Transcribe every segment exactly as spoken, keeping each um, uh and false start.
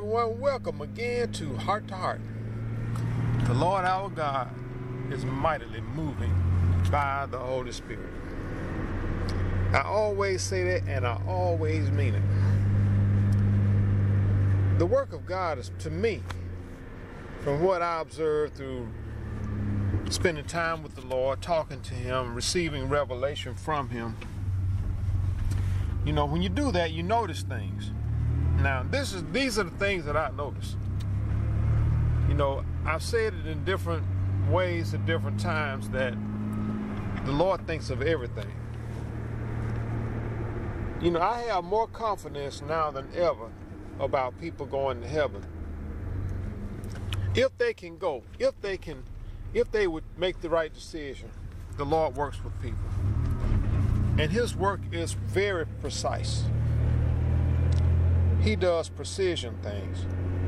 everyone. Welcome again to Heart to Heart. The Lord our God is mightily moving by the Holy Spirit. I always say that, and I always mean it. The work of God is, to me, from what I observed through spending time with the Lord, talking to Him, receiving revelation from Him. You know, when you do that, you notice things. Now, this is these are the things that I notice. You know, I've said it in different ways at different times that the Lord thinks of everything. You know, I have more confidence now than ever about people going to heaven. If they can go, if they can, if they would make the right decision, the Lord works with people. And His work is very precise. He does precision things.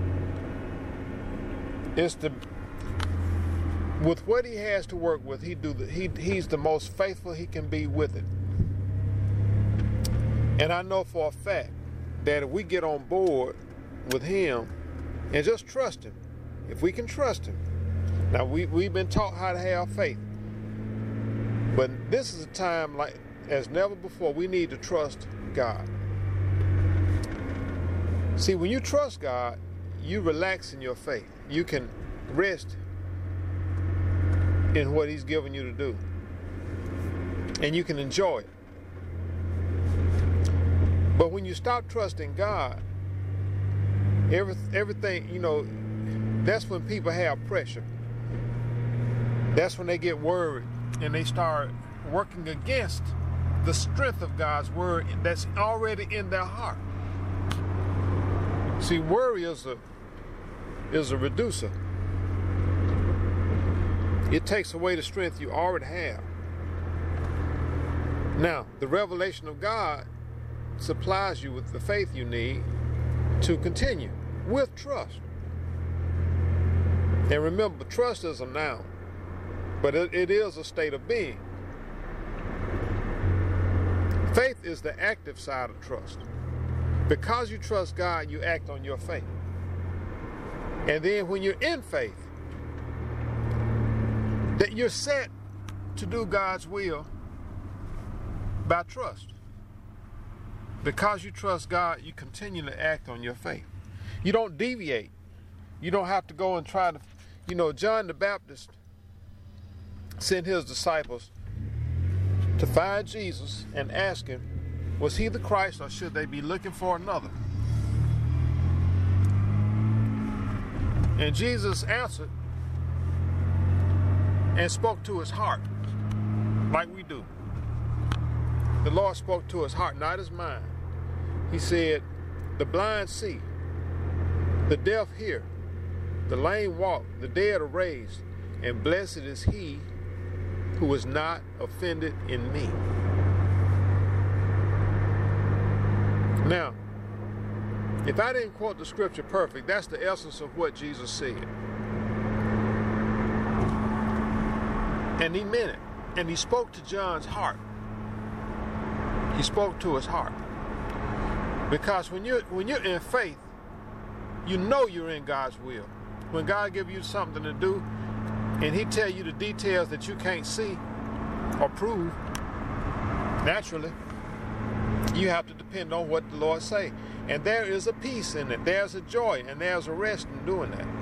It's the with what He has to work with, he do the, he he's the most faithful He can be with it. And I know for a fact that if we get on board with Him and just trust Him, if we can trust Him. Now we we've been taught how to have faith, but this is a time like as never before. We need to trust God. See, when you trust God, you relax in your faith. You can rest in what He's given you to do. And you can enjoy it. But when you stop trusting God, every, everything, you know, that's when people have pressure. That's when they get worried and they start working against the strength of God's word that's already in their heart. See, worry is a, is a reducer. It takes away the strength you already have. Now, the revelation of God supplies you with the faith you need to continue with trust. And remember, trust is a noun, but it, it is a state of being. Faith is the active side of trust. Because you trust God, you act on your faith. And then when you're in faith, that you're set to do God's will by trust. Because you trust God, you continue to act on your faith. You don't deviate. You don't have to go and try to, you know, John the Baptist sent his disciples to find Jesus and ask Him, was He the Christ, or should they be looking for another? And Jesus answered and spoke to his heart, like we do. The Lord spoke to his heart, not his mind. He said, the blind see, the deaf hear, the lame walk, the dead are raised, and blessed is he who is not offended in me. Now, if I didn't quote the scripture perfect, that's the essence of what Jesus said. And He meant it. And He spoke to John's heart. He spoke to his heart. Because when you're, when you're in faith, you know you're in God's will. When God gives you something to do, and He tell you the details that you can't see or prove, naturally, you have to depend on what the Lord say. And there is a peace in it. There's a joy and there's a rest in doing that.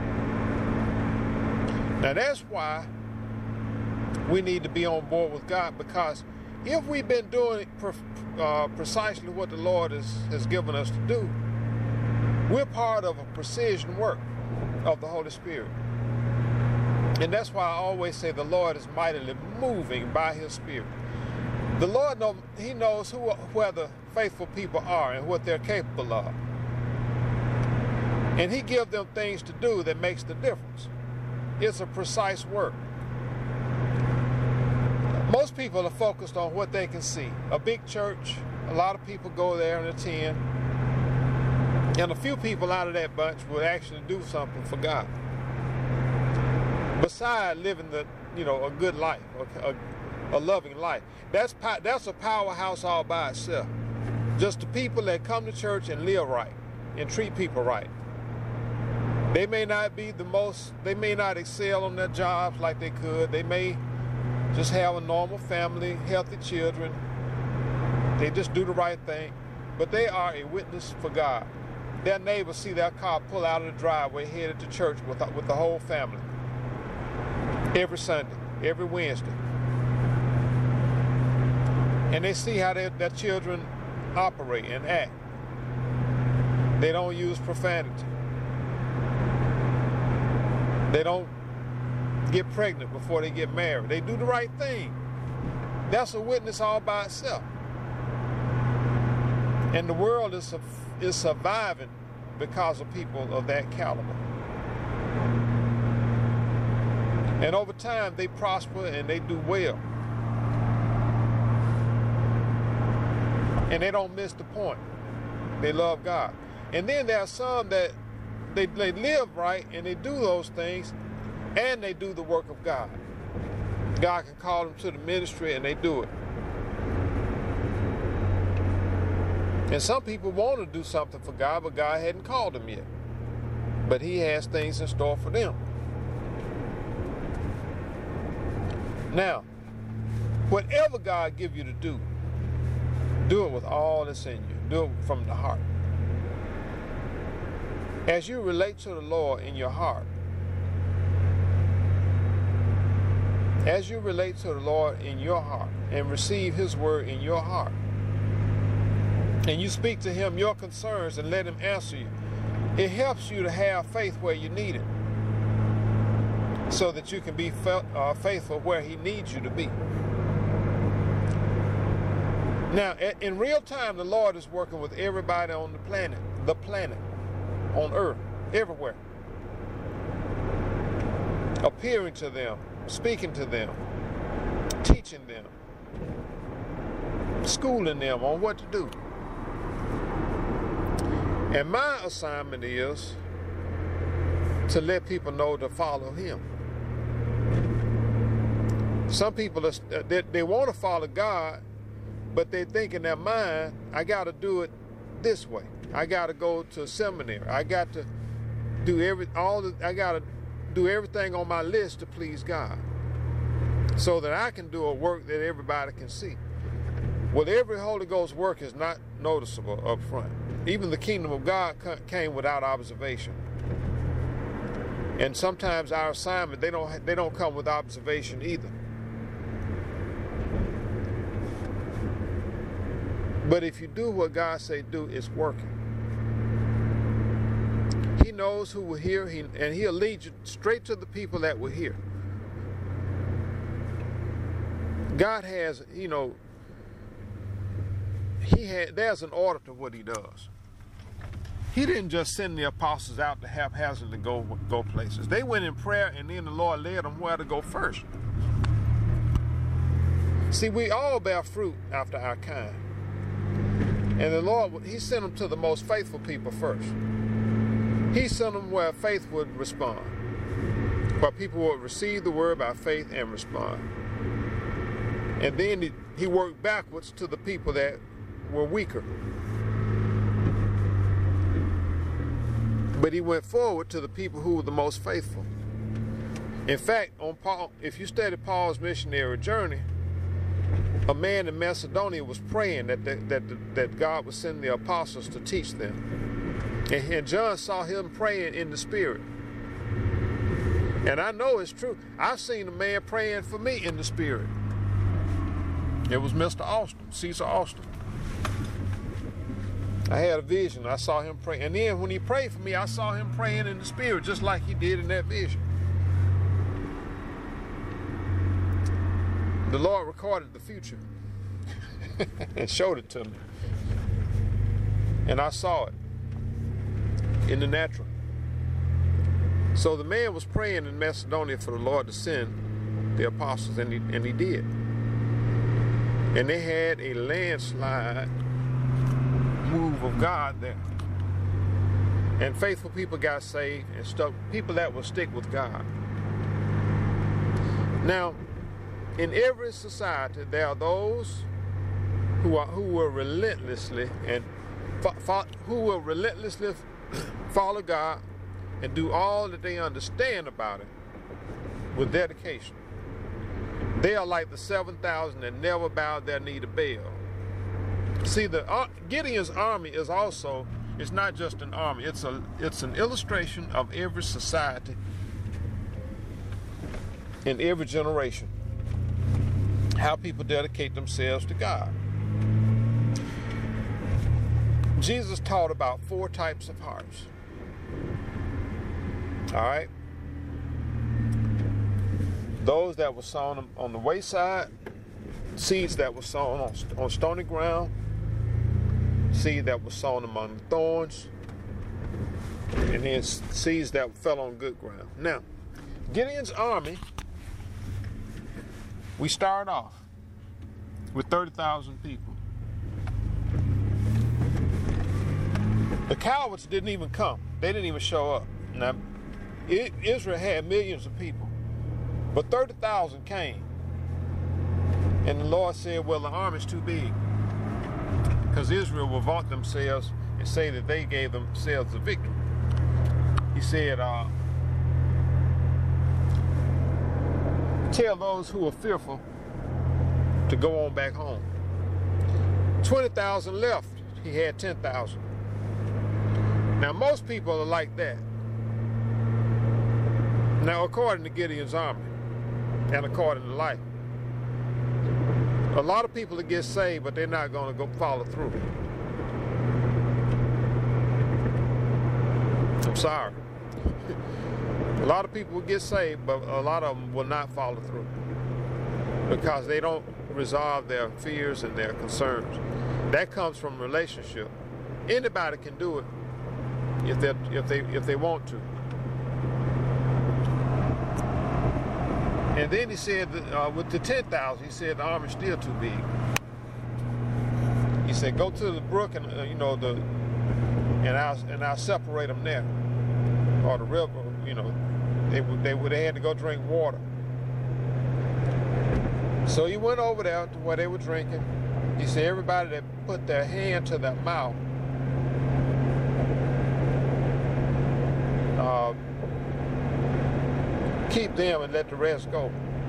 Now that's why we need to be on board with God, because if we've been doing uh, precisely what the Lord is, has given us to do, we're part of a precision work of the Holy Spirit. And that's why I always say the Lord is mightily moving by His Spirit. The Lord, know, He knows who, where the faithful people are and what they're capable of. And He gives them things to do that makes the difference. It's a precise work. Most people are focused on what they can see. A big church, a lot of people go there and attend. And a few people out of that bunch will actually do something for God. Besides living the, you know, a good life, a, a loving life. That's that's a powerhouse all by itself. Just the people that come to church and live right and treat people right. They may not be the most, they may not excel on their jobs like they could. They may just have a normal family, healthy children. They just do the right thing. But they are a witness for God. Their neighbors see their car pull out of the driveway headed to church with, with the whole family. Every Sunday, every Wednesday. And they see how their, their children operate and act. They don't use profanity. They don't get pregnant before they get married. They do the right thing. That's a witness all by itself. And the world is, is surviving because of people of that caliber. And over time, they prosper and they do well. And they don't miss the point. They love God. And then there are some that they, they live right and they do those things and they do the work of God. God can call them to the ministry and they do it. And some people want to do something for God, but God hadn't called them yet. But He has things in store for them. Now, whatever God gives you to do, do it with all that's in you. Do it from the heart. As you relate to the Lord in your heart, as you relate to the Lord in your heart and receive His word in your heart, and you speak to Him your concerns and let Him answer you, it helps you to have faith where you need it so that you can be uh, faithful where He needs you to be. Now, in real time, the Lord is working with everybody on the planet, the planet, on earth, everywhere. Appearing to them, speaking to them, teaching them, schooling them on what to do. And my assignment is to let people know to follow Him. Some people, are, they, they want to follow God, but they think in their mind, I got to do it this way. I got to go to a seminary. I got to do every all. The, I got to do everything on my list to please God, so that I can do a work that everybody can see. Well, every Holy Ghost work is not noticeable up front. Even the kingdom of God came without observation. And sometimes our assignment, they don't they don't come with observation either. But if you do what God say do, it's working. He knows who will hear, he, and He'll lead you straight to the people that will hear. God has, you know, He had. There's an order to what He does. He didn't just send the apostles out to haphazardly go go places. They went in prayer, and then the Lord led them where to go first. See, we all bear fruit after our kind. And the Lord, He sent them to the most faithful people first. He sent them where faith would respond, where people would receive the word by faith and respond. And then he, he worked backwards to the people that were weaker. But He went forward to the people who were the most faithful. In fact, on Paul, if you study Paul's missionary journey, a man in Macedonia was praying that the, that the, that God would send the apostles to teach them, and, and John saw him praying in the Spirit. And I know it's true. I've seen a man praying for me in the Spirit. It was Mister Austin, Caesar Austin. I had a vision. I saw him pray, and then when he prayed for me, I saw him praying in the Spirit, just like he did in that vision. The Lord recorded the future and showed it to me. And I saw it in the natural. So the man was praying in Macedonia for the Lord to send the apostles, and he, and he did. And they had a landslide move of God there. And faithful people got saved and stuck, people that will stick with God. Now, in every society, there are those who are who will relentlessly and fo- fo- who will relentlessly follow God, and do all that they understand about it with dedication. They are like the seven thousand that never bowed their knee to Baal. See, the uh, Gideon's army is also, it's not just an army, it's a it's an illustration of every society in every generation, how people dedicate themselves to God. Jesus taught about four types of hearts. All right? Those that were sown on the wayside, seeds that were sown on, on stony ground, seed that was sown among the thorns, and then seeds that fell on good ground. Now, Gideon's army, we start off with thirty thousand people. The cowards didn't even come. They didn't even show up. Now, Israel had millions of people, but thirty thousand came. And the Lord said, well, the army's too big, because Israel will vaunt themselves and say that they gave themselves the victory. He said, uh, tell those who are fearful to go on back home. twenty thousand left. He had ten thousand. Now, most people are like that. Now, according to Gideon's army, and according to life, a lot of people that get saved, but they're not going to go follow through. I'm sorry. A lot of people will get saved, but a lot of them will not follow through because they don't resolve their fears and their concerns. That comes from relationship. Anybody can do it if they if they if they want to. And then he said, that, uh, with the ten thousand, he said the army's still too big. He said, go to the brook and uh, you know the, and I'll and I'll separate them there, or the river. You know, they would they would they had to go drink water. So he went over there to where they were drinking. He said, everybody that put their hand to their mouth, uh, keep them and let the rest go.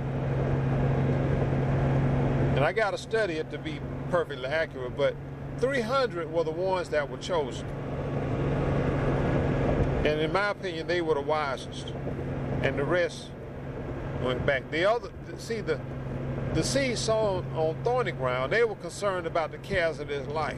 And I got to study it to be perfectly accurate, but three hundred were the ones that were chosen. And in my opinion, they were the wisest. And the rest went back. The other, see, the, the seed sown on thorny ground, they were concerned about the cares of this life.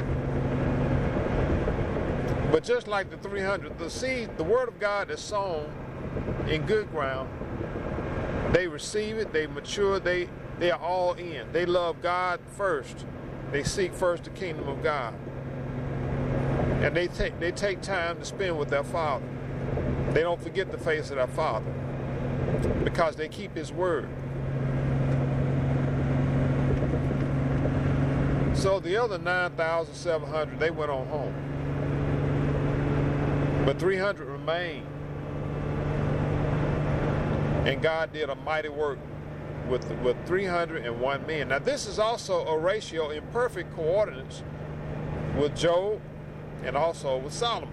But just like the three hundred, the seed, the word of God is sown in good ground. They receive it, they mature, they, they are all in. They love God first. They seek first the kingdom of God. And they take, they take time to spend with their Father. They don't forget the face of their Father because they keep His word. So the other nine thousand seven hundred, they went on home. But three hundred remained. And God did a mighty work with, with three hundred one men. Now this is also a ratio in perfect coordinates with Job and also with Solomon.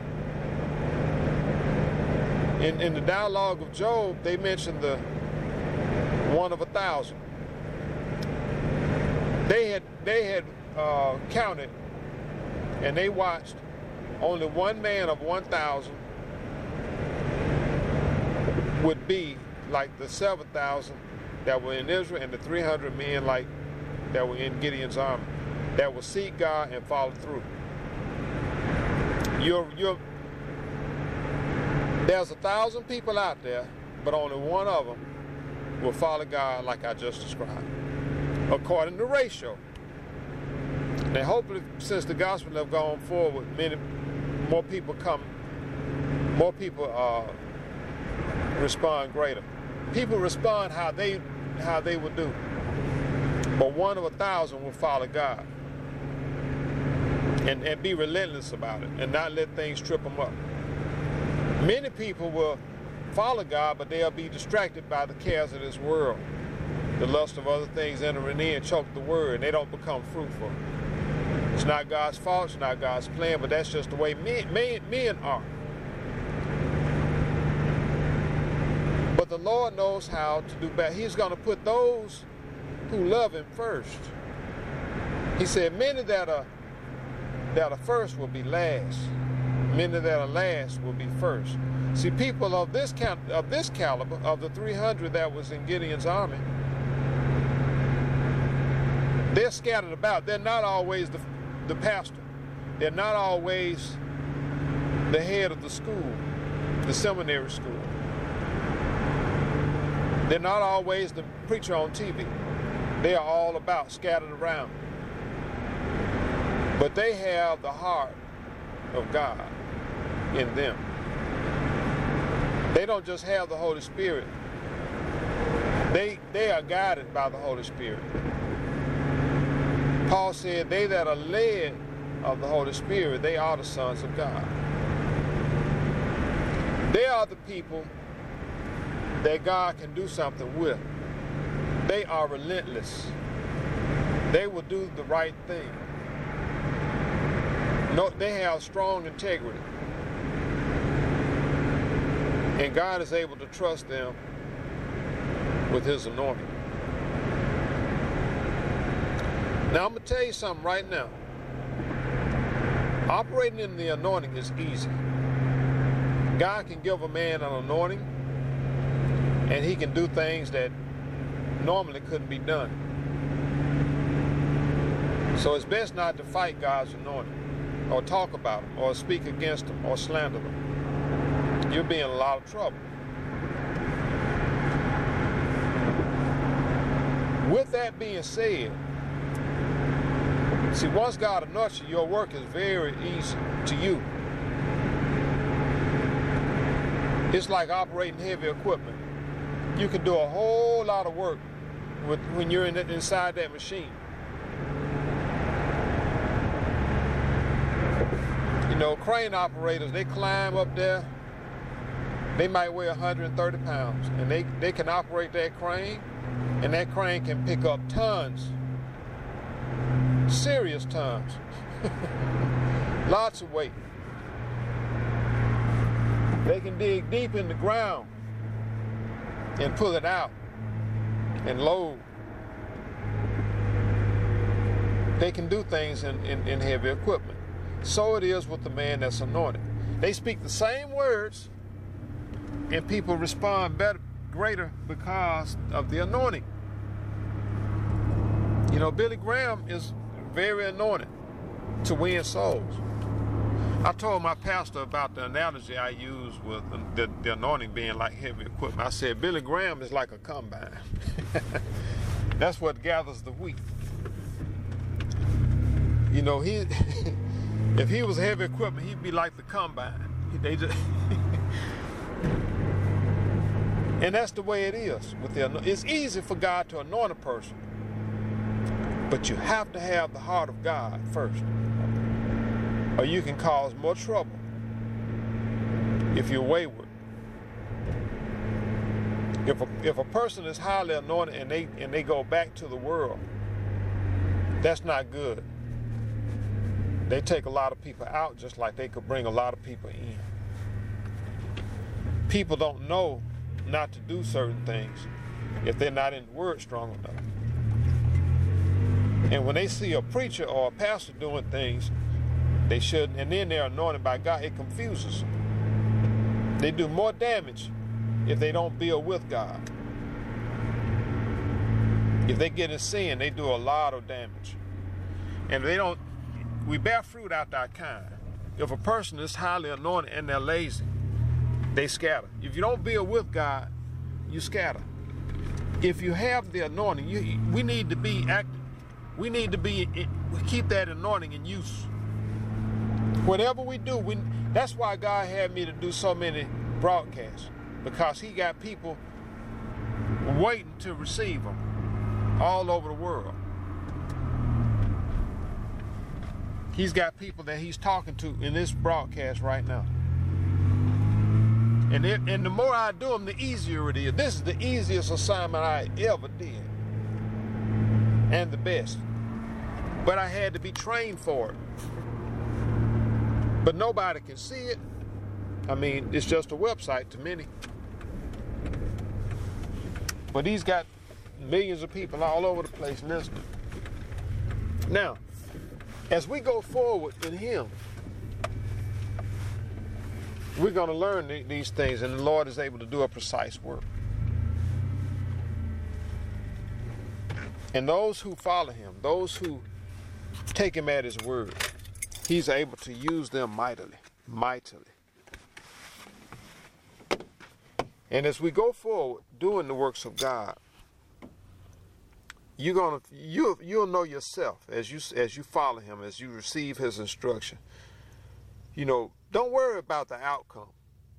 In, in the dialogue of Job, they mentioned the one of a thousand. They had, they had uh, counted and they watched only one man of one thousand would be like the seven thousand that were in Israel and the three hundred men like that were in Gideon's army that would seek God and follow through. You're, you're, there's a thousand people out there, but only one of them will follow God like I just described, according to ratio. Now hopefully since the gospel have gone forward, many more people come, more people uh, respond greater. People respond how they how they would do. But one of a thousand will follow God. And, and be relentless about it and not let things trip them up. Many people will follow God, but they'll be distracted by the cares of this world. The lust of other things entering in and choke the word, and they don't become fruitful. It's not God's fault, it's not God's plan, but that's just the way men, men, men are. the Lord knows how to do better. He's going to put those who love him first. He said, many that are that are first will be last. Many that are last will be first. See, people of this of this caliber, of the three hundred that was in Gideon's army, they're scattered about. They're not always the, the pastor. They're not always the head of the school, the seminary school. They're not always the preacher on T V. They are all about, scattered around. But they have the heart of God in them. They don't just have the Holy Spirit. They, they are guided by the Holy Spirit. Paul said, they that are led of the Holy Spirit, they are the sons of God. They are the people that God can do something with. They are relentless. They will do the right thing. No, they have strong integrity. And God is able to trust them with his anointing. Now I'm going to tell you something right now. Operating in the anointing is easy. God can give a man an anointing, and he can do things that normally couldn't be done. So it's best not to fight God's anointing, or talk about him, or speak against him, or slander them. You'll be in a lot of trouble. With that being said, see, once God anoints you, your work is very easy to you. It's like operating heavy equipment. You can do a whole lot of work with, when you're in the, inside that machine. You know, crane operators, they climb up there. They might weigh one hundred thirty pounds, and they, they can operate that crane, and that crane can pick up tons, serious tons, lots of weight. They can dig deep in the ground and pull it out and load. They can do things in, in, in heavy equipment. So it is with the man that's anointed. They speak the same words, and people respond better, greater because of the anointing. You know, Billy Graham is very anointed to win souls. I told my pastor about the analogy I use with the, the anointing being like heavy equipment. I said, Billy Graham is like a combine. That's what gathers the wheat. You know, he if he was heavy equipment, he'd be like the combine. They just and that's the way it is with the anointing. It's easy for God to anoint a person, but you have to have the heart of God first, or you can cause more trouble if you're wayward. If a, if a person is highly anointed and they and they go back to the world, that's not good. They take a lot of people out just like they could bring a lot of people in. People don't know not to do certain things if they're not in the word strong enough. And when they see a preacher or a pastor doing things they shouldn't, and then they're anointed by God, it confuses them. They do more damage if they don't build with God. If they get in sin, they do a lot of damage. And they don't, we bear fruit after our kind. If a person is highly anointed and they're lazy, they scatter. If you don't build with God, you scatter. If you have the anointing, you, we need to be active. We need to be keep that anointing in use. Whatever we do, we, that's why God had me to do so many broadcasts, because he got people waiting to receive them all over the world. He's got people that he's talking to in this broadcast right now. And, it, and the more I do them, the easier it is. This is the easiest assignment I ever did. And the best. But I had to be trained for it. But nobody can see it. I mean, it's just a website to many. But he's got millions of people all over the place listening. Now, as we go forward in him, we're going to learn th- these things, and the Lord is able to do a precise work. And those who follow him, those who take him at his word, he's able to use them mightily, mightily. And as we go forward doing the works of God, you're gonna you you'll know yourself as you as you follow him, as you receive his instruction. You know, don't worry about the outcome.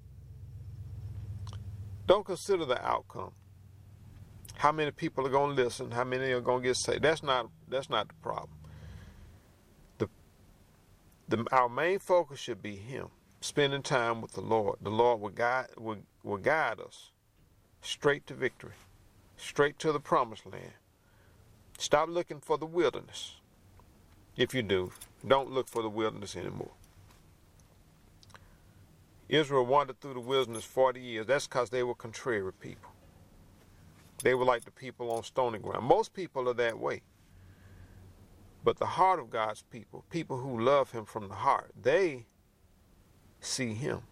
Don't consider the outcome. How many people are going to listen? How many are going to get saved? That's not that's not the problem. The the our main focus should be him, spending time with the Lord. The Lord will guide will, will guide us straight to victory, straight to the promised land. Stop looking for the wilderness. If you do, don't look for the wilderness anymore. Israel wandered through the wilderness forty years. That's because they were contrary people. They were like the people on stony ground. Most people are that way. But the heart of God's people, people who love him from the heart, they see him.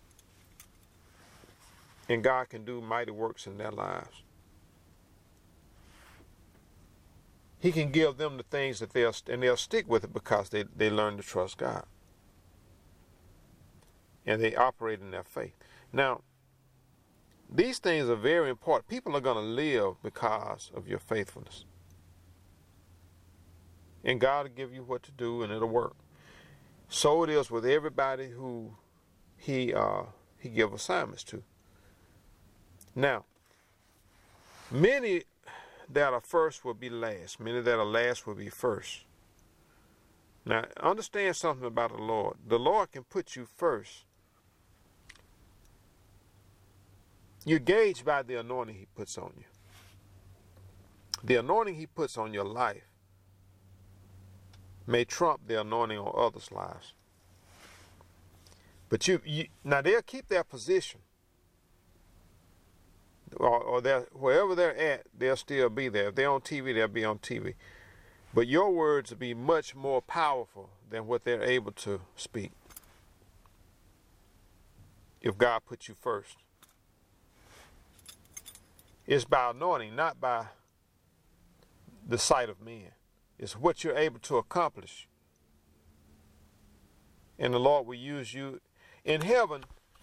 And God can do mighty works in their lives. He can give them the things that they'll, and they'll stick with it because they, they learn to trust God. And they operate in their faith. Now, these things are very important. People are going to live because of your faithfulness. And God will give you what to do, and it'll work. So it is with everybody who he uh, he give assignments to. Now, many that are first will be last. Many that are last will be first. Now, understand something about the Lord. The Lord can put you first. You're gauged by the anointing he puts on you. The anointing he puts on your life may trump the anointing on others' lives. But you, you now they'll keep their position. Or, or they're, wherever they're at, they'll still be there. If they're on T V, they'll be on T V. But your words will be much more powerful than what they're able to speak. If God puts you first. It's by anointing, not by the sight of men. It's what you're able to accomplish. And the Lord will use you. In heaven,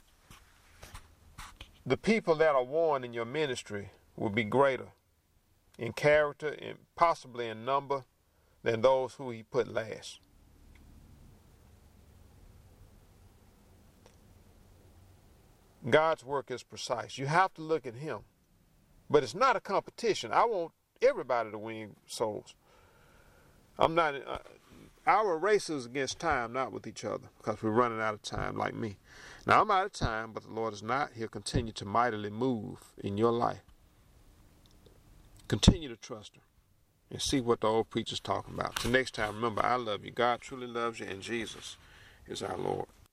the people that are warned in your ministry will be greater in character and possibly in number than those who he put last. God's work is precise. You have to look at him. But it's not a competition. I want everybody to win souls. I'm not. Uh, our race is against time, not with each other, because we're running out of time like me. Now, I'm out of time, but the Lord is not. He'll continue to mightily move in your life. Continue to trust him and see what the old preacher's talking about. Till next time, remember, I love you. God truly loves you, and Jesus is our Lord.